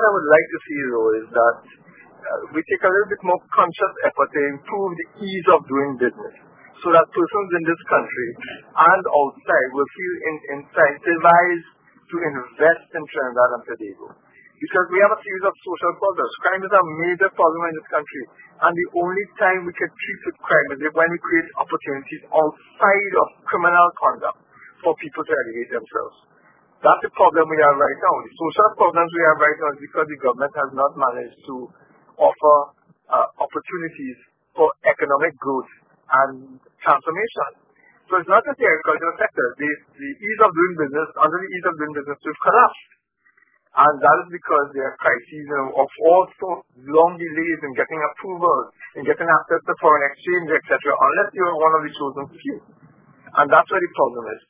I would like to see, though, is that we take a little bit more conscious effort to improve the ease of doing business so that persons in this country and outside will feel incentivized to invest in Trinidad and Tobago. Because we have a series of social problems. Crime is a major problem in this country. And the only time we can treat with crime is when we create opportunities outside of criminal conduct for people to elevate themselves. That's the problem we have right now. The social problems we have right now is because the government has not managed to offer opportunities for economic growth and transformation. So it's not just the agricultural sector. The ease of doing business, under the ease of doing business, we've collapsed. And that is because there are crises of all sorts, long delays in getting approvals, in getting access to foreign exchange, etc., unless you're one of the chosen few. And that's where the problem is.